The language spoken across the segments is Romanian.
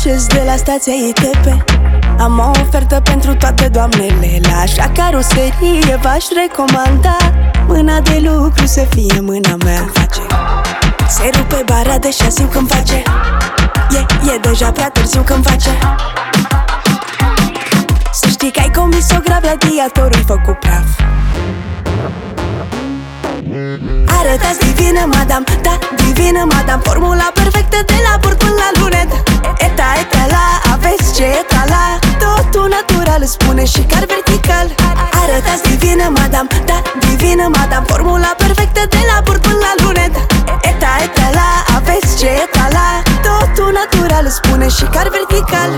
acces de la stația ITP. Am o ofertă pentru toate doamnele. La așa caroserie v-aș recomanda. Mâna de lucru să fie mâna mea. Se rupe bara de șasiu când face. E deja prea târziu când face. Să știi că ai comis-o grav, radiatorul-i făcut praf. Arătați divină, madame, da, divină, madame. Formula perfectă de la bord până la lunet. Etala, aveți ce etala. Totul natural, îți spune și car vertical. Arătați divină, madame, da, divină, madame. Formula perfectă de la bord până la lunet. Etala, aveți ce etala. Totul natural, îți spune și car vertical.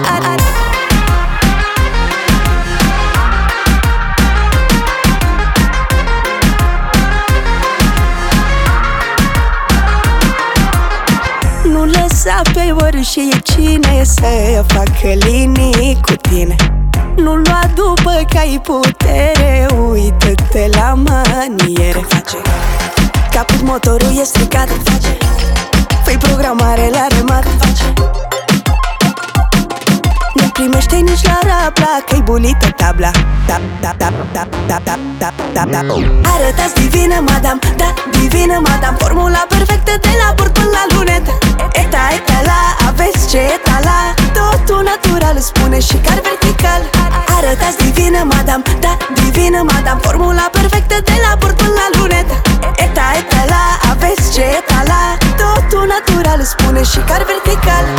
Nu lăsa pe oricine să facă linii cu tine. Nu lua după că ai putere, uită-te la maniere. Capul motorul e stricat, fă-i programare la remat. Nu primește nici la rabla, că-i bulită tabla. Arătați divină, madame, da, divină, madame. Formula perfectă de la bord până la lunet. Etala, aveți ce etala. Totul natural, îți spune și car vertical. Arătați divină, madame, da, divină, madame. Formula perfectă de la bord până la lunet. Etala, aveți ce etala. Totul natural, îți spune și car vertical.